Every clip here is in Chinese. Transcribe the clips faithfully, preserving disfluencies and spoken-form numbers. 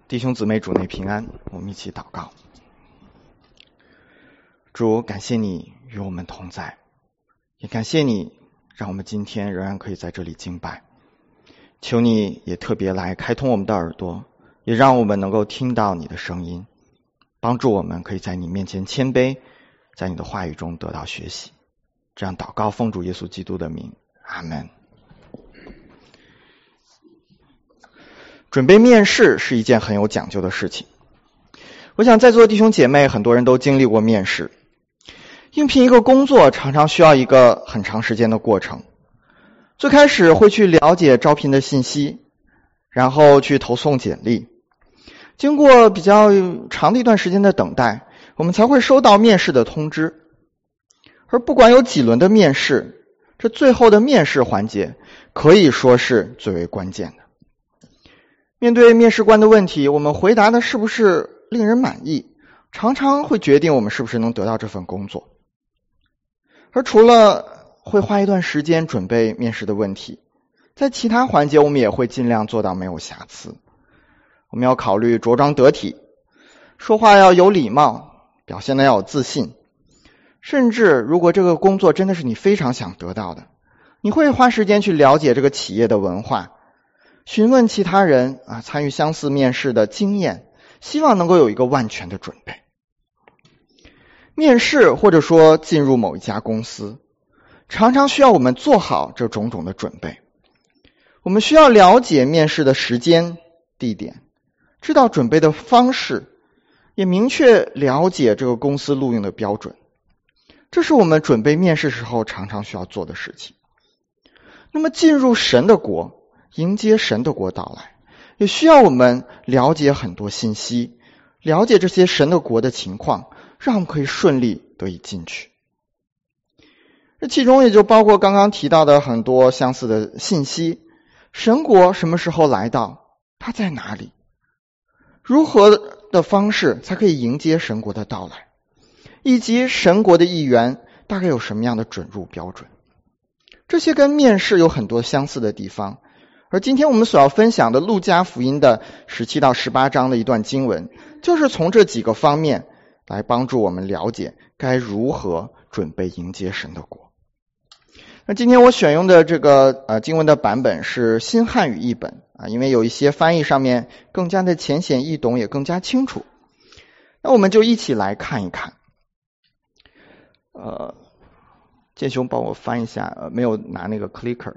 弟兄姊妹，主内平安，我们一起祷告。主，感谢你与我们同在，也感谢你让我们今天仍然可以在这里敬拜。求你也特别来开通我们的耳朵，也让我们能够听到你的声音，帮助我们可以在你面前谦卑，在你的话语中得到学习。这样祷告，奉主耶稣基督的名，阿们。准备面试是一件很有讲究的事情。我想在座的弟兄姐妹很多人都经历过面试。应聘一个工作常常需要一个很长时间的过程。最开始会去了解招聘的信息，然后去投送简历。经过比较长的一段时间的等待，我们才会收到面试的通知。而不管有几轮的面试，这最后的面试环节可以说是最为关键的。面对面试官的问题，我们回答的是不是令人满意，常常会决定我们是不是能得到这份工作。而除了会花一段时间准备面试的问题，在其他环节我们也会尽量做到没有瑕疵。我们要考虑着装得体，说话要有礼貌，表现得要有自信。甚至如果这个工作真的是你非常想得到的，你会花时间去了解这个企业的文化，询问其他人啊参与相似面试的经验，希望能够有一个万全的准备。面试或者说进入某一家公司，常常需要我们做好这种种的准备。我们需要了解面试的时间、地点，知道准备的方式，也明确了解这个公司录用的标准。这是我们准备面试时候常常需要做的事情。那么进入神的国，迎接神的国到来，也需要我们了解很多信息，了解这些神的国的情况，让我们可以顺利得以进去。这其中也就包括刚刚提到的很多相似的信息。神国什么时候来到？它在哪里？如何的方式才可以迎接神国的到来？以及神国的议员大概有什么样的准入标准？这些跟面试有很多相似的地方。而今天我们所要分享的路加福音的十七到十八章的一段经文，就是从这几个方面来帮助我们了解该如何准备迎接神的国。那今天我选用的这个呃经文的版本是新汉语译本啊，因为有一些翻译上面更加的浅显易懂，也更加清楚。那我们就一起来看一看。呃，建雄帮我翻一下，呃，没有拿那个 clicker。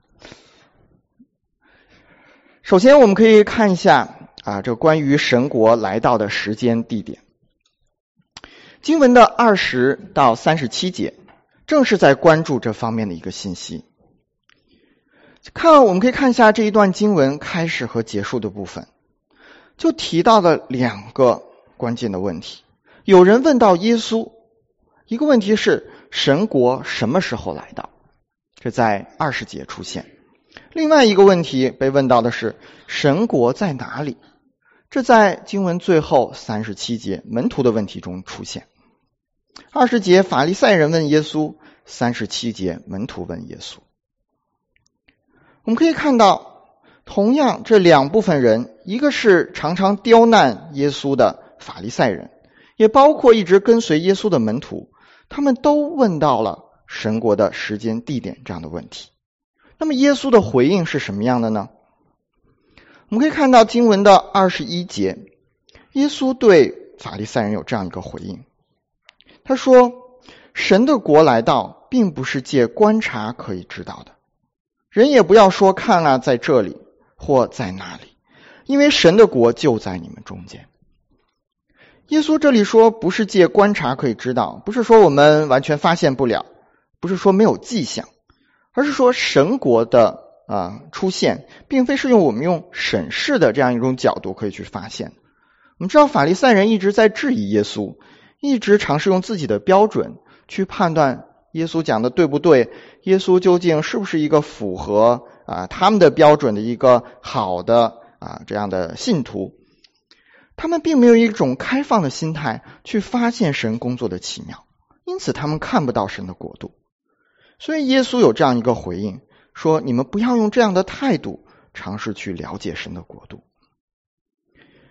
首先我们可以看一下啊，这个关于神国来到的时间地点。经文的二十到三十七节正是在关注这方面的一个信息。看，我们可以看一下这一段经文开始和结束的部分，就提到了两个关键的问题。有人问到耶稣，一个问题是神国什么时候来到，这在二十节出现。另外一个问题被问到的是神国在哪里，这在经文最后三十七节门徒的问题中出现。二十节法利赛人问耶稣，三十七节门徒问耶稣。我们可以看到，同样这两部分人，一个是常常刁难耶稣的法利赛人，也包括一直跟随耶稣的门徒，他们都问到了神国的时间地点这样的问题。那么耶稣的回应是什么样的呢？我们可以看到经文的二十一节，耶稣对法利赛人有这样一个回应。他说，神的国来到并不是借观察可以知道的，人也不要说看啊在这里或在那里，因为神的国就在你们中间。耶稣这里说不是借观察可以知道，不是说我们完全发现不了，不是说没有迹象，而是说神国的啊出现并非是用我们用审视的这样一种角度可以去发现。我们知道法利赛人一直在质疑耶稣，一直尝试用自己的标准去判断耶稣讲的对不对，耶稣究竟是不是一个符合啊他们的标准的一个好的啊这样的信徒。他们并没有一种开放的心态去发现神工作的奇妙，因此他们看不到神的国度。所以耶稣有这样一个回应，说你们不要用这样的态度尝试去了解神的国度。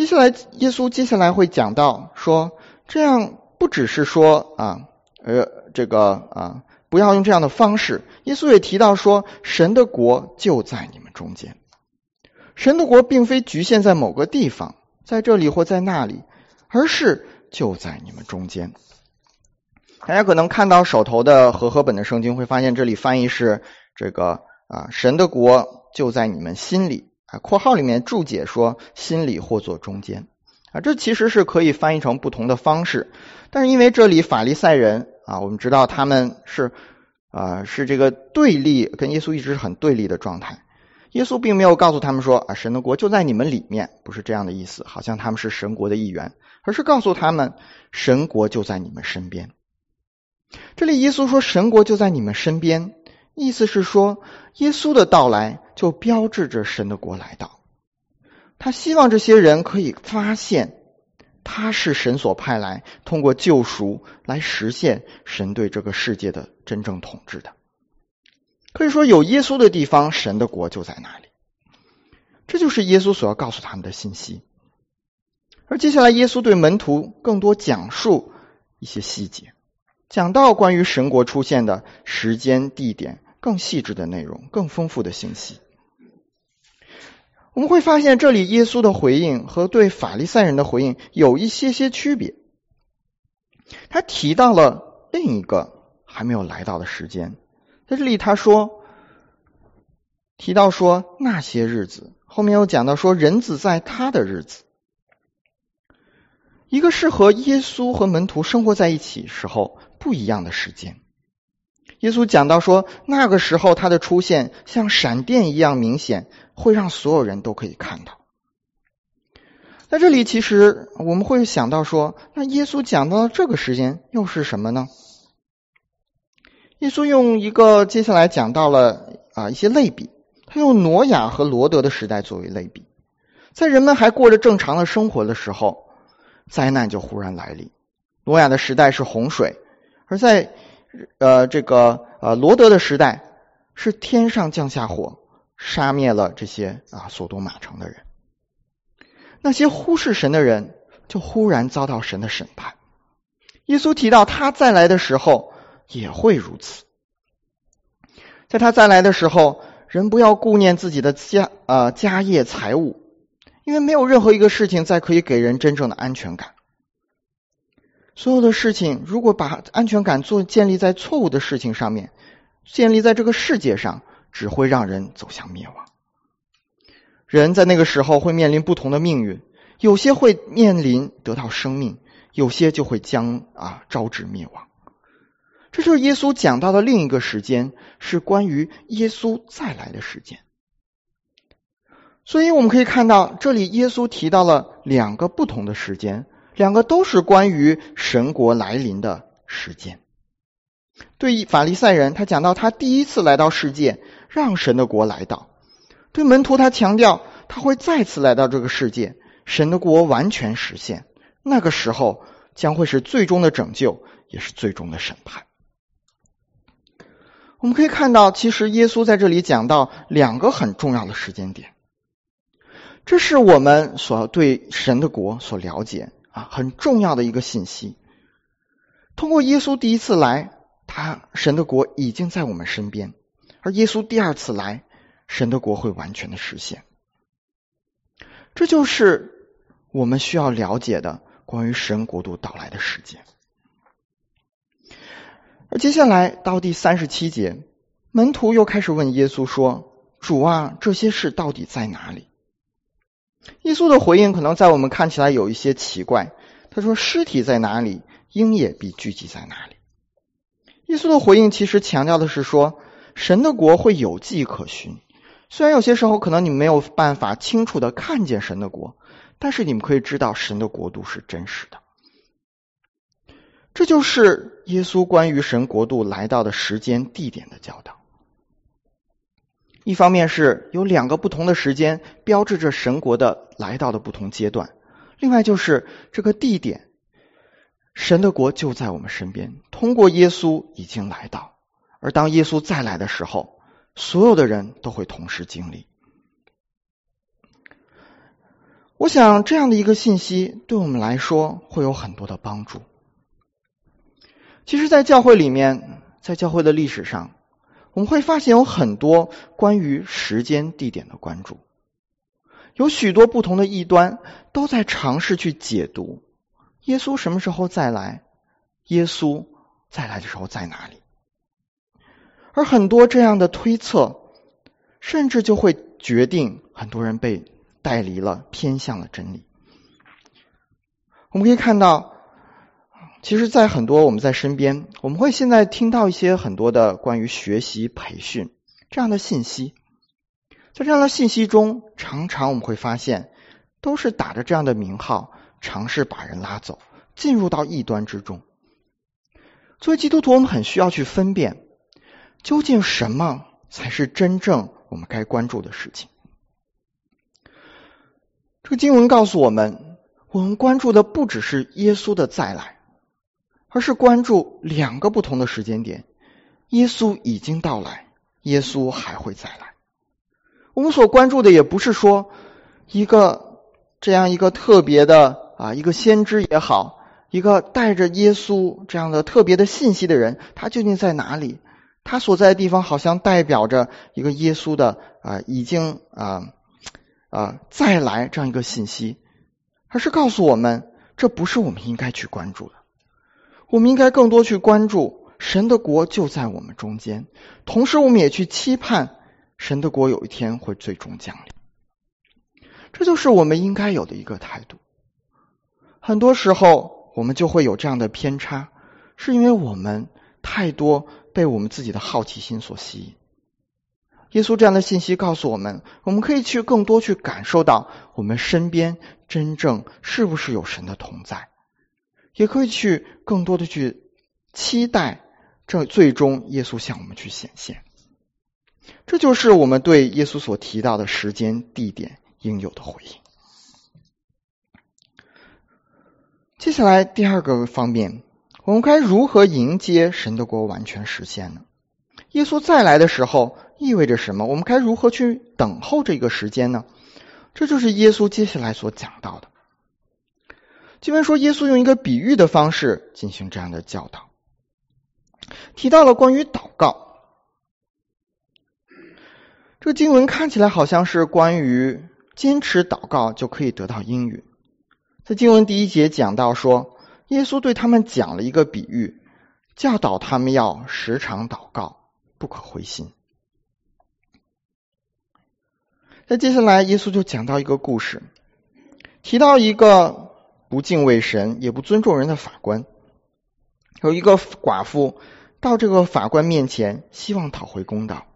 接下来耶稣接下来会讲到说，这样不只是说啊呃这个啊不要用这样的方式，耶稣也提到说，神的国就在你们中间。神的国并非局限在某个地方，在这里或在那里，而是就在你们中间。大家可能看到手头的和合本的圣经，会发现这里翻译是这个啊神的国就在你们心里啊，括号里面注解说心里或作中间啊，这其实是可以翻译成不同的方式，但是因为这里法利赛人啊，我们知道他们是啊是这个对立，跟耶稣一直是很对立的状态。耶稣并没有告诉他们说啊，神的国就在你们里面，不是这样的意思，好像他们是神国的一员，而是告诉他们神国就在你们身边。这里耶稣说神国就在你们身边，意思是说耶稣的到来就标志着神的国来到。他希望这些人可以发现他是神所派来，通过救赎来实现神对这个世界的真正统治的。可以说有耶稣的地方，神的国就在那里。这就是耶稣所要告诉他们的信息。而接下来耶稣对门徒更多讲述一些细节，讲到关于神国出现的时间、地点，更细致的内容，更丰富的信息。我们会发现这里耶稣的回应和对法利赛人的回应有一些些区别。他提到了另一个还没有来到的时间，在这里他说提到说那些日子，后面又讲到说人子在他的日子。一个是和耶稣和门徒生活在一起时候不一样的时间。耶稣讲到说那个时候他的出现像闪电一样明显，会让所有人都可以看到。在这里其实我们会想到说，那耶稣讲到这个时间又是什么呢？耶稣用一个接下来讲到了啊一些类比，他用挪亚和罗德的时代作为类比。在人们还过着正常的生活的时候，灾难就忽然来临。挪亚的时代是洪水，而在呃这个呃罗德的时代是天上降下火，杀灭了这些啊所多玛城的人。那些忽视神的人就忽然遭到神的审判。耶稣提到他再来的时候也会如此。在他再来的时候，人不要顾念自己的家呃家业财物，因为没有任何一个事情再可以给人真正的安全感。所有的事情如果把安全感做建立在错误的事情上面，建立在这个世界上，只会让人走向灭亡。人在那个时候会面临不同的命运，有些会面临得到生命，有些就会将啊招致灭亡。这就是耶稣讲到的另一个时间，是关于耶稣再来的时间。所以我们可以看到，这里耶稣提到了两个不同的时间，两个都是关于神国来临的时间。对法利赛人，他讲到他第一次来到世界，让神的国来到。对门徒，他强调他会再次来到这个世界，神的国完全实现，那个时候将会是最终的拯救，也是最终的审判。我们可以看到，其实耶稣在这里讲到两个很重要的时间点，这是我们所对神的国所了解啊很重要的一个信息。通过耶稣第一次来，他神的国已经在我们身边，而耶稣第二次来，神的国会完全的实现。这就是我们需要了解的关于神国度到来的时间。而接下来到第三十七节，门徒又开始问耶稣说，主啊，这些事到底在哪里？耶稣的回应可能在我们看起来有一些奇怪，他说尸体在哪里，鹰也必聚集在哪里。耶稣的回应其实强调的是说，神的国会有迹可循，虽然有些时候可能你们没有办法清楚的看见神的国，但是你们可以知道神的国度是真实的。这就是耶稣关于神国度来到的时间地点的教导。一方面是有两个不同的时间标志着神国的来到的不同阶段，另外就是这个地点，神的国就在我们身边，通过耶稣已经来到，而当耶稣再来的时候，所有的人都会同时经历。 我想这样的一个信息对我们来说会有很多的帮助。其实在教会里面，在教会的历史上，我们会发现有很多关于时间地点的关注，有许多不同的异端都在尝试去解读耶稣什么时候再来，耶稣再来的时候在哪里。而很多这样的推测甚至就会决定很多人被带离了，偏向了真理。我们可以看到，其实在很多我们在身边，我们会现在听到一些很多的关于学习培训这样的信息，在这样的信息中，常常我们会发现都是打着这样的名号，尝试把人拉走，进入到异端之中。作为基督徒，我们很需要去分辨，究竟什么才是真正我们该关注的事情。这个经文告诉我们，我们关注的不只是耶稣的再来，而是关注两个不同的时间点，耶稣已经到来，耶稣还会再来。我们所关注的也不是说一个这样一个特别的啊，一个先知也好，一个带着耶稣这样的特别的信息的人，他究竟在哪里？他所在的地方好像代表着一个耶稣的啊已经啊啊再来这样一个信息，而是告诉我们，这不是我们应该去关注的。我们应该更多去关注神的国就在我们中间，同时我们也去期盼神的国有一天会最终降临。这就是我们应该有的一个态度。很多时候我们就会有这样的偏差，是因为我们太多被我们自己的好奇心所吸引。耶稣这样的信息告诉我们，我们可以去更多去感受到我们身边真正是不是有神的同在，也可以去更多的去期待这最终耶稣向我们去显现。这就是我们对耶稣所提到的时间地点应有的回应。接下来第二个方面，我们该如何迎接神的国完全实现呢？耶稣再来的时候意味着什么？我们该如何去等候这个时间呢？这就是耶稣接下来所讲到的。经文说，耶稣用一个比喻的方式进行这样的教导，提到了关于祷告。这个经文看起来好像是关于坚持祷告就可以得到应允。在经文第一节讲到说，耶稣对他们讲了一个比喻，教导他们要时常祷告，不可灰心。在接下来耶稣就讲到一个故事，提到一个不敬畏神也不尊重人的法官。有一个寡妇到这个法官面前，希望讨回公道。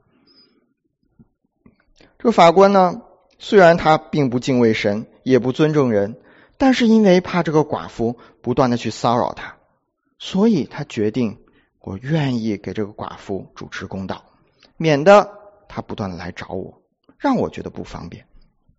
这个法官呢，虽然他并不敬畏神也不尊重人，但是因为怕这个寡妇不断的去骚扰他，所以他决定，我愿意给这个寡妇主持公道，免得他不断的来找我，让我觉得不方便。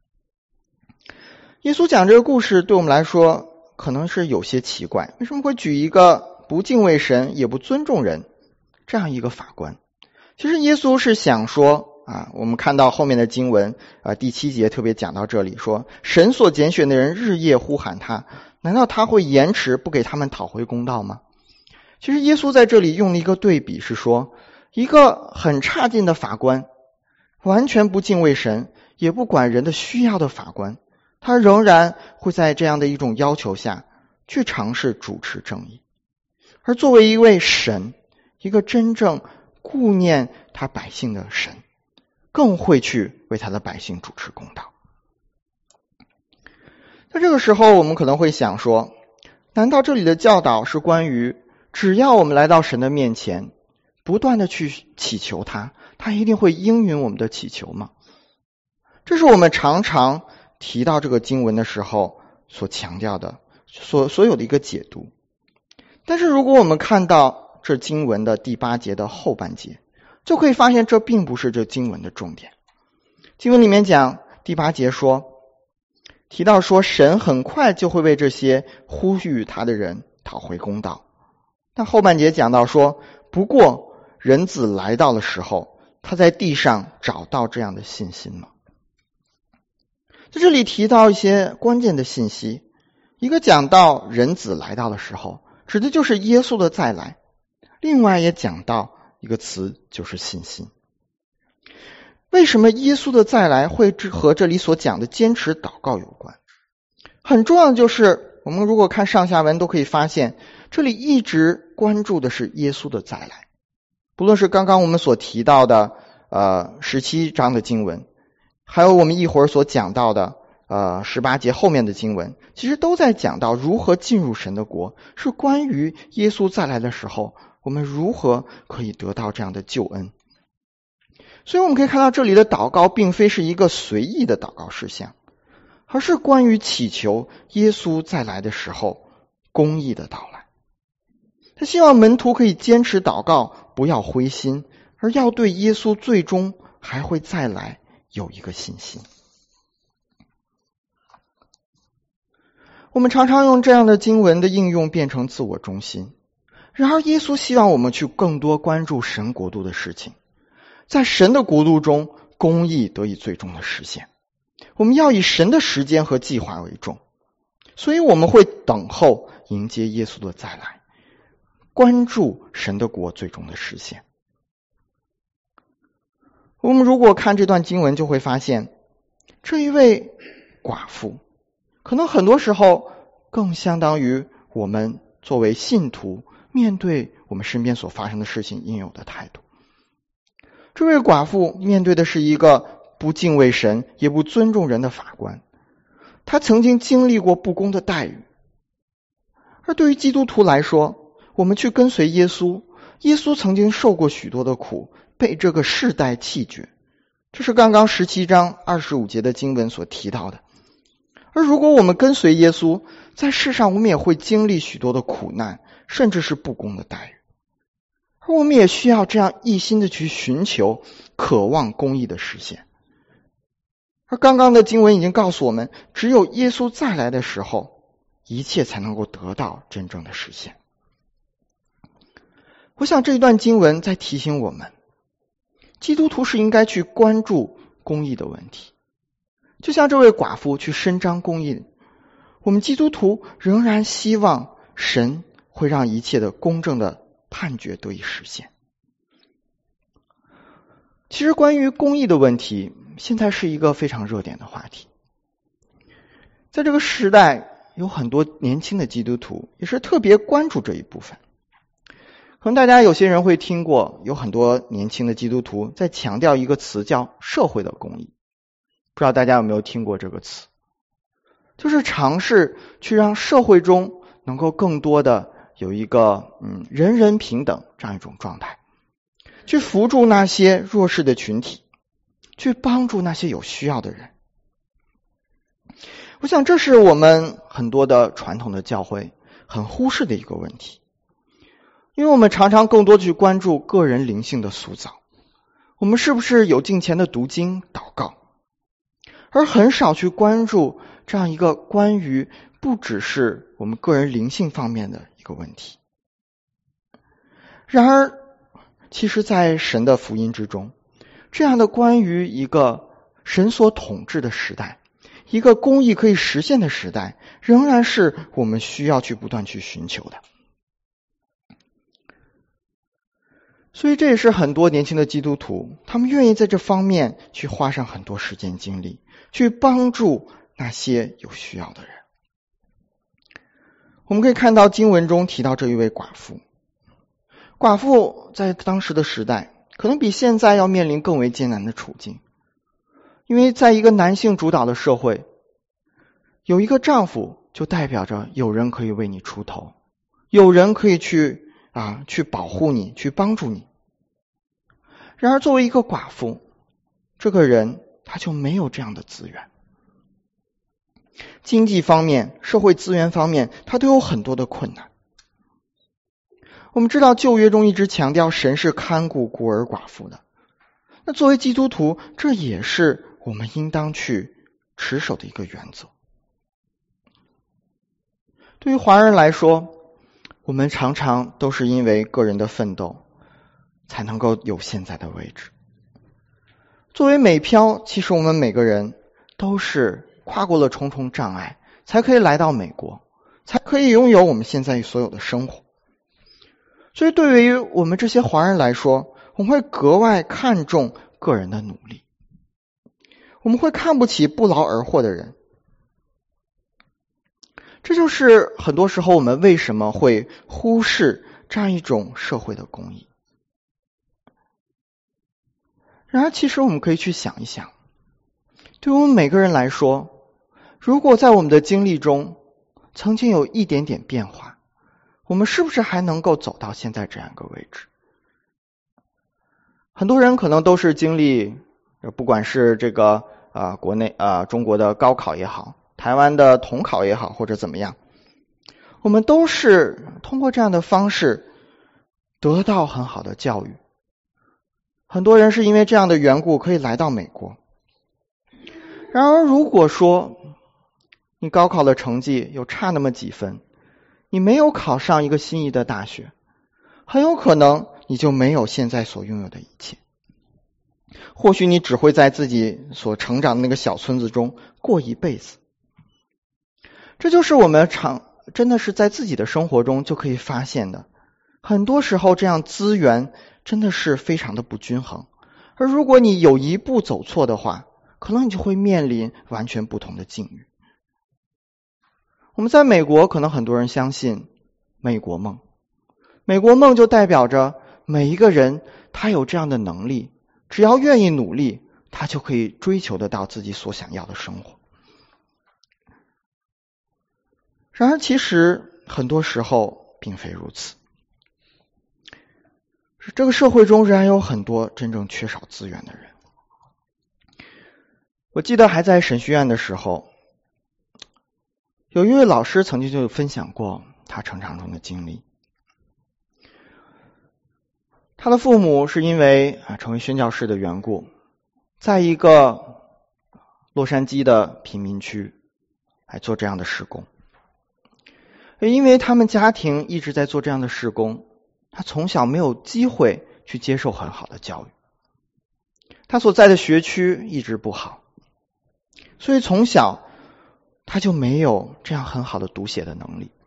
耶稣讲这个故事对我们来说可能是有些奇怪，为什么会举一个不敬畏神也不尊重人这样一个法官？其实耶稣是想说啊，我们看到后面的经文啊，第七节特别讲到这里，说神所拣选的人日夜呼喊他，难道他会延迟不给他们讨回公道吗？其实耶稣在这里用了一个对比，是说一个很差劲的法官，完全不敬畏神也不管人的需要的法官，他仍然会在这样的一种要求下去尝试主持正义。而作为一位神，一个真正顾念他百姓的神，更会去为他的百姓主持公道。在这个时候我们可能会想说，难道这里的教导是关于只要我们来到神的面前不断的去祈求他，他一定会应允我们的祈求吗？这是我们常常提到这个经文的时候所强调的所所有的一个解读。但是如果我们看到这经文的第八节的后半节，就可以发现这并不是这经文的重点。经文里面讲第八节说，提到说神很快就会为这些呼吁他的人讨回公道。但后半节讲到说，不过人子来到的时候，他在地上找到这样的信心吗？ 在这里提到一些关键的信息，一个讲到人子来到的时候，指的就是耶稣的再来，另外也讲到一个词，就是信心。为什么耶稣的再来会和这里所讲的坚持祷告有关？很重要的就是，我们如果看上下文都可以发现，这里一直关注的是耶稣的再来。不论是刚刚我们所提到的呃十七章的经文，还有我们一会儿所讲到的呃十八节后面的经文，其实都在讲到如何进入神的国，是关于耶稣再来的时候，我们如何可以得到这样的救恩。所以我们可以看到，这里的祷告并非是一个随意的祷告事项，而是关于祈求耶稣再来的时候公义的到来。他希望门徒可以坚持祷告，不要灰心，而要对耶稣最终还会再来有一个信心。我们常常用这样的经文的应用变成自我中心，然而耶稣希望我们去更多关注神国度的事情，在神的国度中，公义得以最终的实现。我们要以神的时间和计划为重，所以我们会等候迎接耶稣的再来，关注神的国最终的实现。我们如果看这段经文，就会发现这一位寡妇可能很多时候更相当于我们作为信徒面对我们身边所发生的事情应有的态度。这位寡妇面对的是一个不敬畏神也不尊重人的法官，她曾经经历过不公的待遇。而对于基督徒来说，我们去跟随耶稣，耶稣曾经受过许多的苦，被这个世代弃绝，这是刚刚十七章二十五节的经文所提到的。而如果我们跟随耶稣，在世上我们也会经历许多的苦难，甚至是不公的待遇。而我们也需要这样一心的去寻求，渴望公义的实现。而刚刚的经文已经告诉我们，只有耶稣再来的时候，一切才能够得到真正的实现。我想这一段经文在提醒我们，基督徒是应该去关注公义的问题，就像这位寡妇去伸张公义，我们基督徒仍然希望神会让一切的公正的判决得以实现。其实关于公义的问题，现在是一个非常热点的话题。在这个时代，有很多年轻的基督徒也是特别关注这一部分。可能大家有些人会听过，有很多年轻的基督徒在强调一个词叫社会的公义。不知道大家有没有听过这个词，就是尝试去让社会中能够更多的有一个嗯人人平等这样一种状态，去扶助那些弱势的群体，去帮助那些有需要的人。我想这是我们很多的传统的教会很忽视的一个问题，因为我们常常更多去关注个人灵性的塑造，我们是不是有敬虔的读经祷告，而很少去关注这样一个关于不只是我们个人灵性方面的一个问题。然而其实在神的福音之中，这样的关于一个神所统治的时代，一个公义可以实现的时代，仍然是我们需要去不断去寻求的。所以这也是很多年轻的基督徒，他们愿意在这方面去花上很多时间精力，去帮助那些有需要的人。我们可以看到经文中提到这一位寡妇，寡妇在当时的时代可能比现在要面临更为艰难的处境，因为在一个男性主导的社会，有一个丈夫就代表着有人可以为你出头，有人可以去啊去保护你，去帮助你。然而作为一个寡妇，这个人他就没有这样的资源，经济方面社会资源方面他都有很多的困难。我们知道旧约中一直强调神是看顾孤儿寡妇的，那作为基督徒，这也是我们应当去持守的一个原则。对于华人来说，我们常常都是因为个人的奋斗才能够有现在的位置。作为美漂，其实我们每个人都是跨过了重重障碍，才可以来到美国，才可以拥有我们现在所有的生活。所以对于我们这些华人来说，我们会格外看重个人的努力，我们会看不起不劳而获的人。这就是很多时候我们为什么会忽视这样一种社会的公义。然而其实我们可以去想一想，对我们每个人来说，如果在我们的经历中曾经有一点点变化，我们是不是还能够走到现在这样一个位置？很多人可能都是经历，不管是这个呃国内呃中国的高考也好，台湾的统考也好，或者怎么样，我们都是通过这样的方式得到很好的教育。很多人是因为这样的缘故可以来到美国。然而如果说你高考的成绩有差那么几分，你没有考上一个心仪的大学，很有可能你就没有现在所拥有的一切。或许你只会在自己所成长的那个小村子中过一辈子。这就是我们常真的是在自己的生活中就可以发现的。很多时候这样资源真的是非常的不均衡，而如果你有一步走错的话，可能你就会面临完全不同的境遇。我们在美国，可能很多人相信美国梦，美国梦就代表着每一个人他有这样的能力，只要愿意努力，他就可以追求得到自己所想要的生活。然而其实很多时候并非如此，这个社会中仍然有很多真正缺少资源的人。我记得还在神学院的时候，有一位老师曾经就分享过他成长中的经历。他的父母是因为啊成为宣教士的缘故，在一个洛杉矶的贫民区来做这样的事工。因为他们家庭一直在做这样的事工，他从小没有机会去接受很好的教育。他所在的学区一直不好，所以从小他就没有这样很好的读写的能力。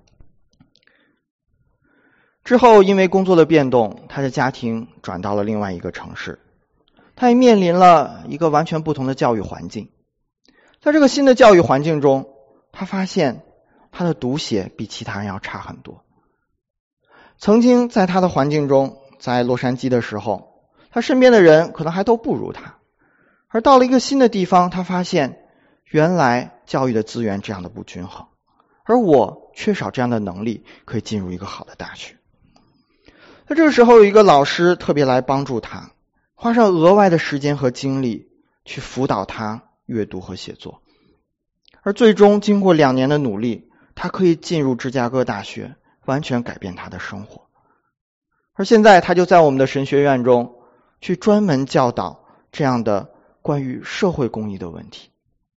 之后因为工作的变动，他的家庭转到了另外一个城市，他也面临了一个完全不同的教育环境。在这个新的教育环境中，他发现他的读写比其他人要差很多。曾经在他的环境中，在洛杉矶的时候，他身边的人可能还都不如他，而到了一个新的地方，他发现原来教育的资源这样的不均衡，而我缺少这样的能力可以进入一个好的大学。那这个时候有一个老师特别来帮助他，花上额外的时间和精力去辅导他阅读和写作，而最终经过两年的努力，他可以进入芝加哥大学，完全改变他的生活。而现在他就在我们的神学院中去专门教导这样的关于社会公益的问题。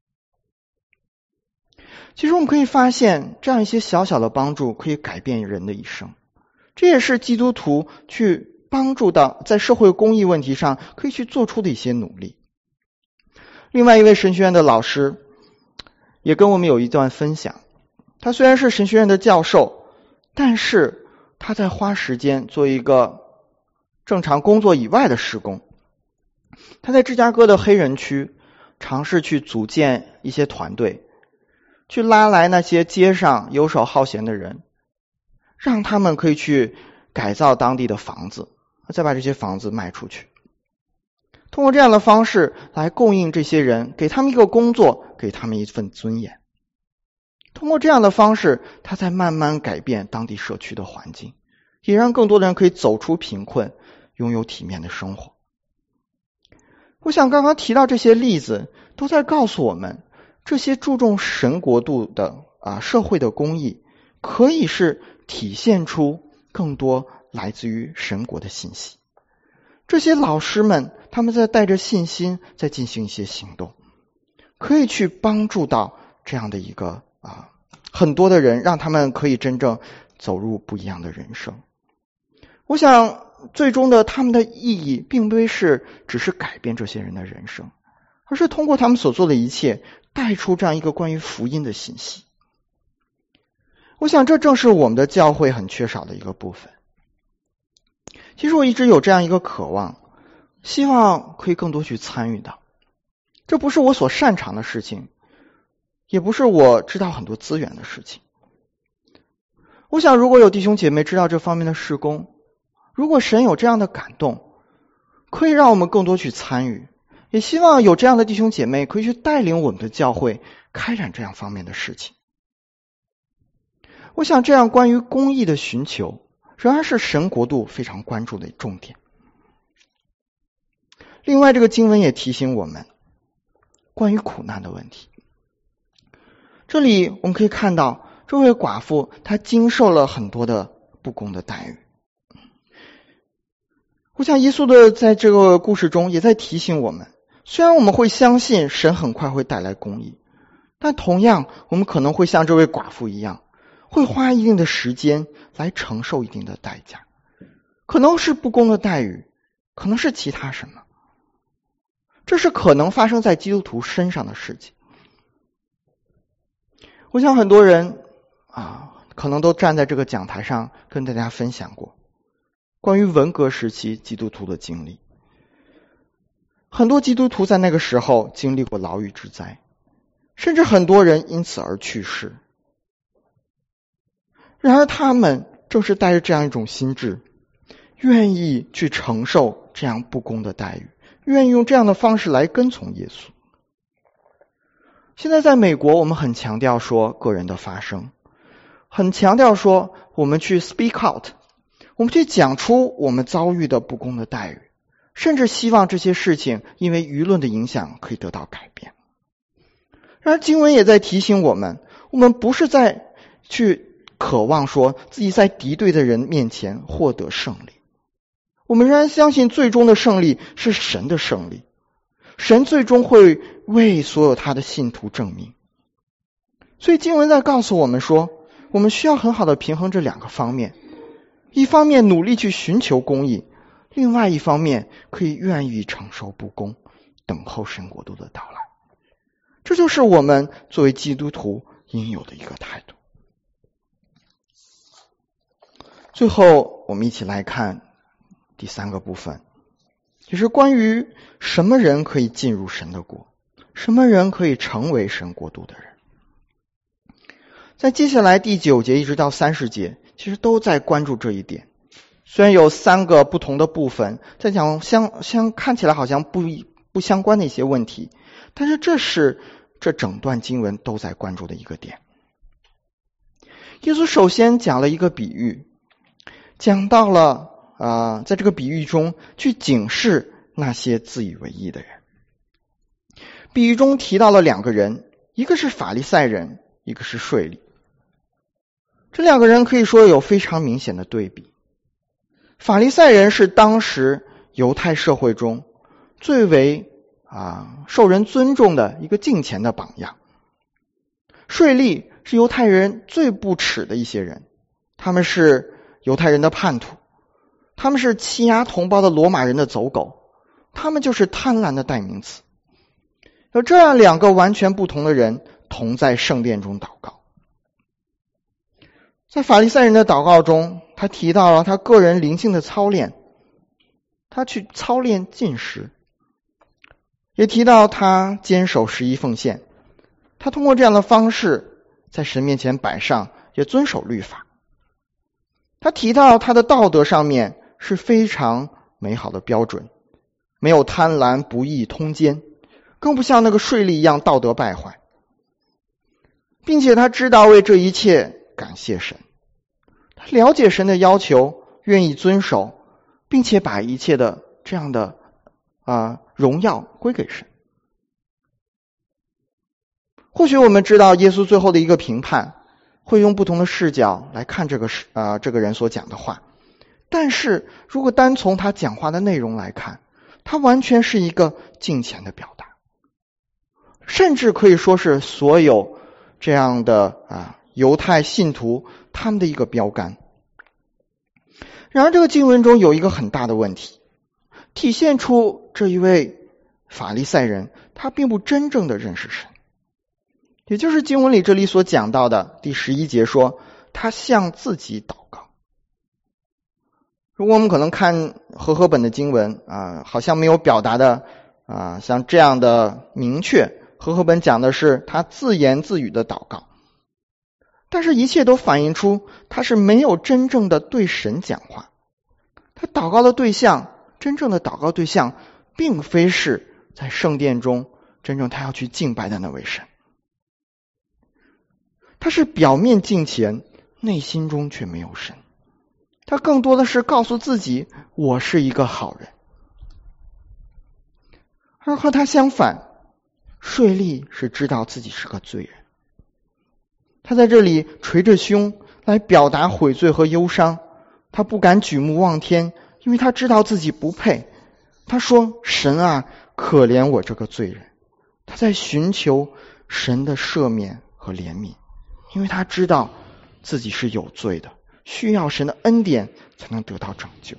其实我们可以发现，这样一些小小的帮助可以改变人的一生。这也是基督徒去帮助到在社会公益问题上可以去做出的一些努力。另外一位神学院的老师也跟我们有一段分享，他虽然是神学院的教授，但是他在花时间做一个正常工作以外的事工。他在芝加哥的黑人区尝试去组建一些团队，去拉来那些街上游手好闲的人，让他们可以去改造当地的房子，再把这些房子卖出去。通过这样的方式来供应这些人，给他们一个工作，给他们一份尊严。通过这样的方式，他在慢慢改变当地社区的环境，也让更多的人可以走出贫困，拥有体面的生活。我想刚刚提到这些例子，都在告诉我们，这些注重神国度的啊社会的公义，可以是体现出更多来自于神国的信息。这些老师们，他们在带着信心在进行一些行动，可以去帮助到这样的一个啊很多的人，让他们可以真正走入不一样的人生。我想最终的他们的意义并非是只是改变这些人的人生，而是通过他们所做的一切带出这样一个关于福音的信息。我想这正是我们的教会很缺少的一个部分。其实我一直有这样一个渴望，希望可以更多去参与到。这不是我所擅长的事情，也不是我知道很多资源的事情。我想如果有弟兄姐妹知道这方面的事工，如果神有这样的感动，可以让我们更多去参与，也希望有这样的弟兄姐妹可以去带领我们的教会开展这样方面的事情。我想这样关于公义的寻求仍然是神国度非常关注的重点。另外这个经文也提醒我们关于苦难的问题。这里我们可以看到这位寡妇她经受了很多的不公的待遇。我想耶稣的在这个故事中也在提醒我们，虽然我们会相信神很快会带来公义，但同样我们可能会像这位寡妇一样，会花一定的时间来承受一定的代价，可能是不公的待遇，可能是其他什么。这是可能发生在基督徒身上的事情。我想很多人啊，可能都站在这个讲台上跟大家分享过关于文革时期基督徒的经历。很多基督徒在那个时候经历过牢狱之灾，甚至很多人因此而去世。然而他们正是带着这样一种心智，愿意去承受这样不公的待遇，愿意用这样的方式来跟从耶稣。现在在美国，我们很强调说个人的发声，很强调说我们去 speak out， 我们去讲出我们遭遇的不公的待遇，甚至希望这些事情因为舆论的影响可以得到改变。然而经文也在提醒我们，我们不是在去渴望说自己在敌对的人面前获得胜利，我们仍然相信最终的胜利是神的胜利，神最终会为所有他的信徒证明。所以经文在告诉我们说，我们需要很好的平衡这两个方面，一方面努力去寻求公义，另外一方面可以愿意承受不公，等候神国度的到来。这就是我们作为基督徒应有的一个态度。最后我们一起来看第三个部分，就是关于什么人可以进入神的国，什么人可以成为神国度的人。在接下来第九节一直到三十节其实都在关注这一点。虽然有三个不同的部分在讲相相看起来好像不不相关的一些问题，但是这是这整段经文都在关注的一个点。耶稣首先讲了一个比喻，讲到了啊、呃，在这个比喻中去警示那些自以为义的人。比喻中提到了两个人，一个是法利赛人，一个是税吏。这两个人可以说有非常明显的对比。法利赛人是当时犹太社会中最为啊受人尊重的一个敬虔的榜样。税吏是犹太人最不耻的一些人，他们是犹太人的叛徒，他们是欺压同胞的罗马人的走狗，他们就是贪婪的代名词。有这样两个完全不同的人同在圣殿中祷告。在法利赛人的祷告中，他提到了他个人灵性的操练，他去操练禁食，也提到他坚守十一奉献，他通过这样的方式在神面前摆上，也遵守律法。他提到他的道德上面是非常美好的标准，没有贪婪、不义、通奸，更不像那个税吏一样道德败坏，并且他知道为这一切感谢神，他了解神的要求，愿意遵守，并且把一切的这样的啊、呃、荣耀归给神。或许我们知道耶稣最后的一个评判会用不同的视角来看这个啊、呃、这个人所讲的话，但是如果单从他讲话的内容来看，他完全是一个敬虔的表达，甚至可以说是所有这样的啊犹太信徒他们的一个标杆。然而这个经文中有一个很大的问题，体现出这一位法利赛人他并不真正的认识神。 也就是经文里这里所讲到的第十一节说，他向自己祷告。如果我们可能看和合本的经文啊，好像没有表达的啊像这样的明确，和合本讲的是他自言自语的祷告，但是一切都反映出他是没有真正的对神讲话。他祷告的对象，真正的祷告对象并非是在圣殿中真正他要去敬拜的那位神，他是表面敬虔，内心中却没有神。他更多的是告诉自己，我是一个好人。而和他相反，税吏是知道自己是个罪人。他在这里捶着胸来表达悔罪和忧伤，他不敢举目望天，因为他知道自己不配。他说，神啊，可怜我这个罪人。他在寻求神的赦免和怜悯，因为他知道自己是有罪的，需要神的恩典才能得到拯救。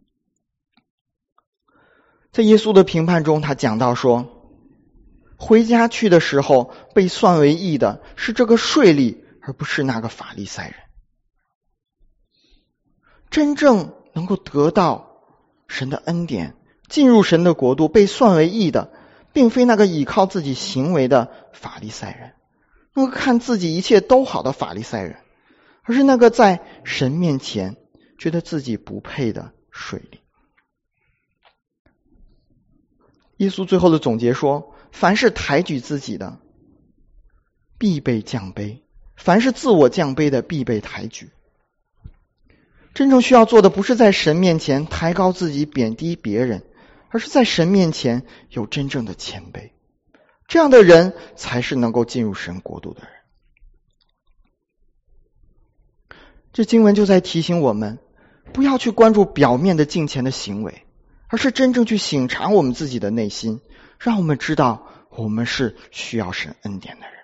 在耶稣的评判中，他讲到说，回家去的时候被算为义的是这个税吏，而不是那个法利赛人。真正能够得到神的恩典，进入神的国度，被算为义的，并非那个倚靠自己行为的法利赛人，那个看自己一切都好的法利赛人，而是那个在神面前觉得自己不配的税吏。耶稣最后的总结说，凡是抬举自己的，必被降卑；凡是自我降卑的，必被抬举。真正需要做的不是在神面前抬高自己，贬低别人，而是在神面前有真正的谦卑。这样的人才是能够进入神国度的人。这经文就在提醒我们，不要去关注表面的敬虔的行为，而是真正去省察我们自己的内心，让我们知道我们是需要神恩典的人。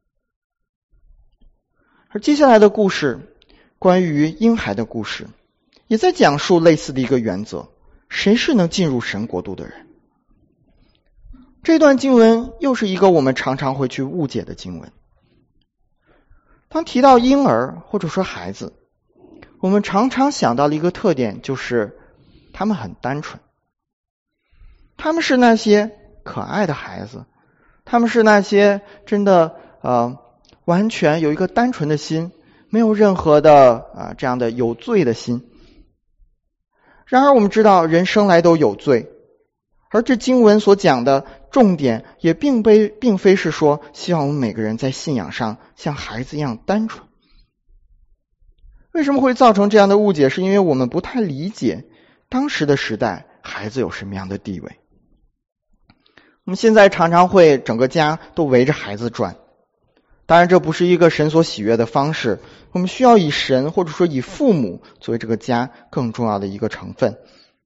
而接下来的故事，关于婴孩的故事，也在讲述类似的一个原则，谁是能进入神国度的人。这段经文又是一个我们常常会去误解的经文。当提到婴儿或者说孩子，我们常常想到的一个特点就是他们很单纯，他们是那些可爱的孩子，他们是那些真的呃完全有一个单纯的心，没有任何的啊、呃、这样的有罪的心。然而我们知道人生来都有罪，而这经文所讲的重点也并非并非是说希望我们每个人在信仰上像孩子一样单纯。为什么会造成这样的误解？是因为我们不太理解当时的时代孩子有什么样的地位。我们现在常常会整个家都围着孩子转，当然这不是一个神所喜悦的方式，我们需要以神或者说以父母作为这个家更重要的一个成分。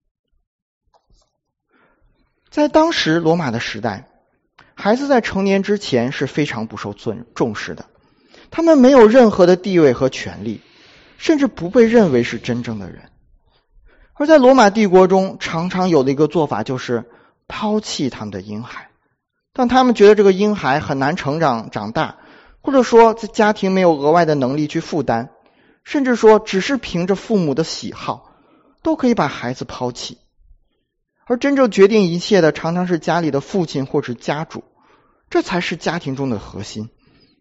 在当时罗马的时代，孩子在成年之前是非常不受尊重视的，他们没有任何的地位和权利，甚至不被认为是真正的人。而在罗马帝国中，常常有的一个做法就是抛弃他们的婴孩。当他们觉得这个婴孩很难成长长大，或者说在家庭没有额外的能力去负担，甚至说只是凭着父母的喜好，都可以把孩子抛弃。而真正决定一切的常常是家里的父亲或是家主，这才是家庭中的核心。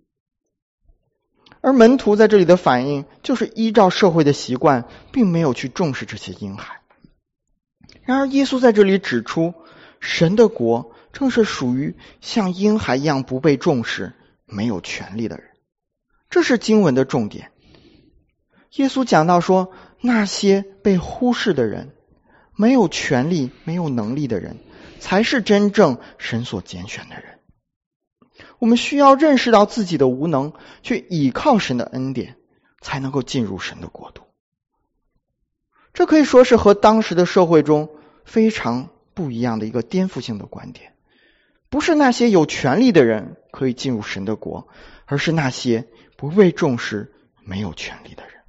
而门徒在这里的反应就是依照社会的习惯，并没有去重视这些婴孩。然而耶稣在这里指出，神的国正是属于像婴孩一样不被重视、没有权利的人。这是经文的重点。耶稣讲到说，那些被忽视的人，没有权利、没有能力的人，才是真正神所拣选的人。我们需要认识到自己的无能，去倚靠神的恩典，才能够进入神的国度。这可以说是和当时的社会中非常不一样的一个颠覆性的观点。不是那些有权利的人可以进入神的国，而是那些不被重视、没有权利的人。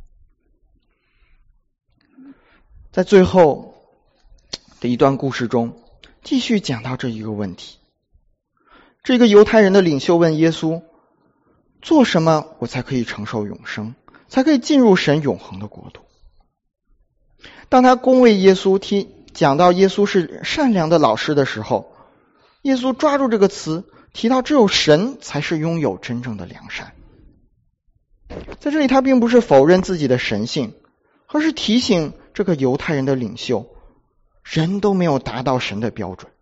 在最后的一段故事中，继续讲到这一个问题。这个犹太人的领袖问耶稣， 做什么我才可以承受永生，才可以进入神永恒的国度？当他恭维耶稣，提讲到耶稣是善良的老师的时候，耶稣抓住这个词，提到只有神才是拥有真正的良善。在这里他并不是否认自己的神性，而是提醒这个犹太人的领袖，人都没有达到神的标准。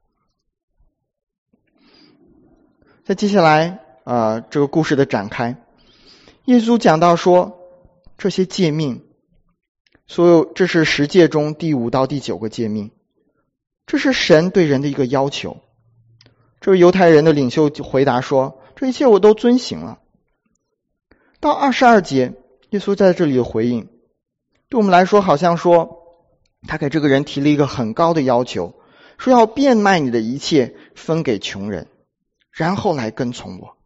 在接下来呃，这个故事的展开，耶稣讲到说，这些诫命，所有这是十诫中第五到第九个诫命，这是神对人的一个要求。这位犹太人的领袖就回答说，这一切我都遵行了。到二十二节，耶稣在这里的回应，对我们来说好像说，他给这个人提了一个很高的要求，说要变卖你的一切分给穷人，然后来跟从我。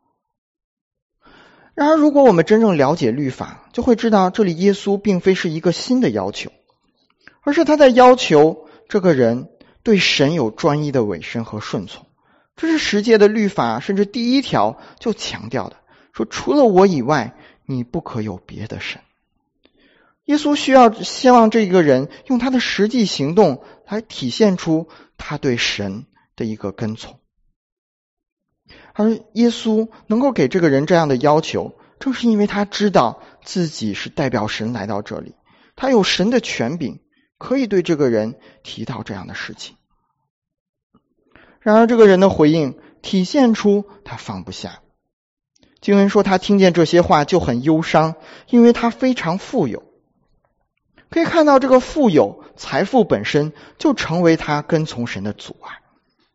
然而如果我们真正了解律法，就会知道这里耶稣并非是一个新的要求，而是他在要求这个人对神有专一的委身和顺从。这是十诫的律法，甚至第一条就强调的，说除了我以外，你不可有别的神。耶稣需要希望这个人用他的实际行动来体现出他对神的一个跟从。而耶稣能够给这个人这样的要求，正是因为他知道自己是代表神来到这里，他有神的权柄，可以对这个人提到这样的事情。然而这个人的回应体现出他放不下。经文说他听见这些话就很忧伤，因为他非常富有。可以看到这个富有，财富本身就成为他跟从神的阻碍。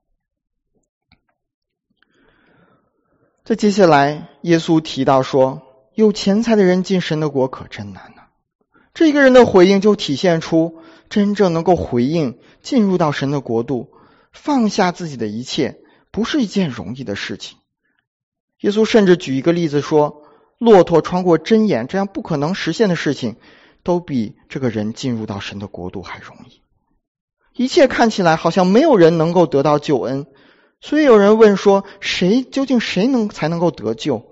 在接下来耶稣提到说，有钱财的人进神的国可真难啊。这个人的回应就体现出真正能够回应进入到神的国度，放下自己的一切不是一件容易的事情。耶稣甚至举一个例子说，骆驼穿过针眼这样不可能实现的事情，都比这个人进入到神的国度还容易。一切看起来好像没有人能够得到救恩，所以有人问说，谁究竟谁能才能够得救？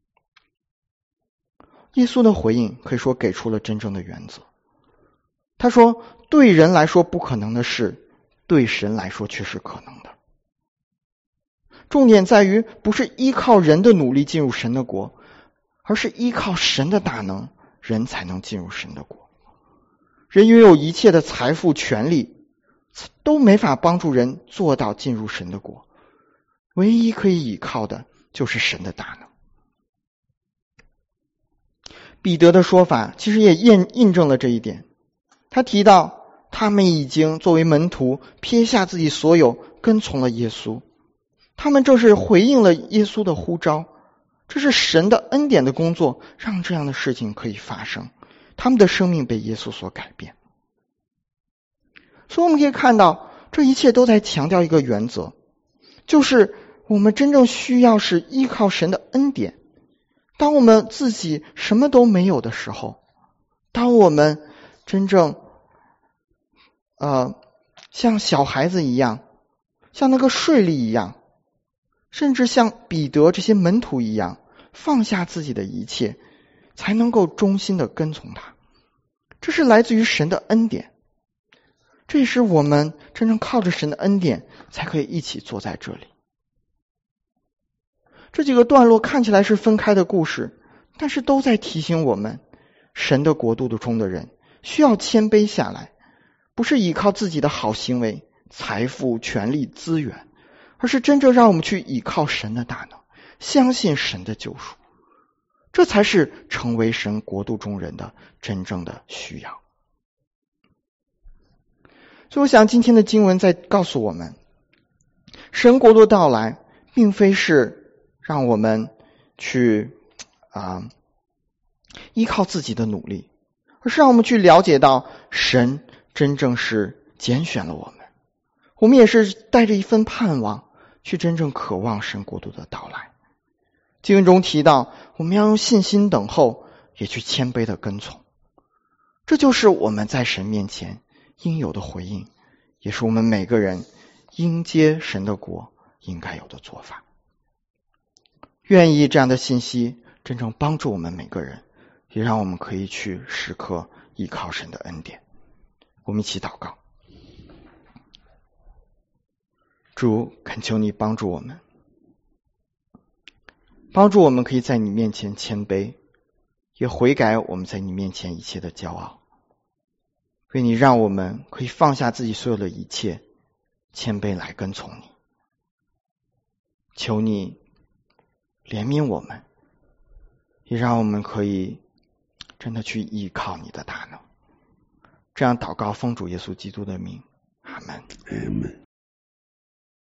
耶稣的回应可以说给出了真正的原则。他说，对人来说不可能的事，对神来说却是可能的。重点在于不是依靠人的努力进入神的国，而是依靠神的大能，人才能进入神的国。人拥有一切的财富权利，都没法帮助人做到进入神的国，唯一可以依靠的就是神的大能。彼得的说法其实也印印证了这一点。他提到他们已经作为门徒撇下自己所有，跟从了耶稣。他们正是回应了耶稣的呼召，这是神的恩典的工作，让这样的事情可以发生。他们的生命被耶稣所改变。所以我们可以看到，这一切都在强调一个原则，就是我们真正需要是依靠神的恩典。当我们自己什么都没有的时候，当我们真正呃像小孩子一样，像那个税吏一样，甚至像彼得这些门徒一样，放下自己的一切，才能够忠心的跟从他。这是来自于神的恩典，这也是我们真正靠着神的恩典才可以一起坐在这里。这几个段落看起来是分开的故事，但是都在提醒我们，神的国度中的人需要谦卑下来，不是依靠自己的好行为、财富、权力、资源，而是真正让我们去依靠神的大能，相信神的救赎。这才是成为神国度中人的真正的需要。所以我想今天的经文在告诉我们，神国度的到来并非是让我们去啊、呃、依靠自己的努力，而是让我们去了解到神真正是拣选了我们，我们也是带着一份盼望去真正渴望神国度的到来。经文中提到，我们要用信心等候，也去谦卑的跟从。这就是我们在神面前应有的回应，也是我们每个人迎接神的国应该有的做法。 愿意这样的信息真正帮助我们每个人，也让我们可以去时刻依靠神的恩典。我们一起祷告。主，恳求你帮助我们，帮助我们可以在你面前谦卑，也悔改我们在你面前一切的骄傲。愿你让我们可以放下自己所有的一切，谦卑来跟从你。求你怜悯我们，也让我们可以真的去依靠你的大能。这样祷告，奉主耶稣基督的名，阿们。 阿们。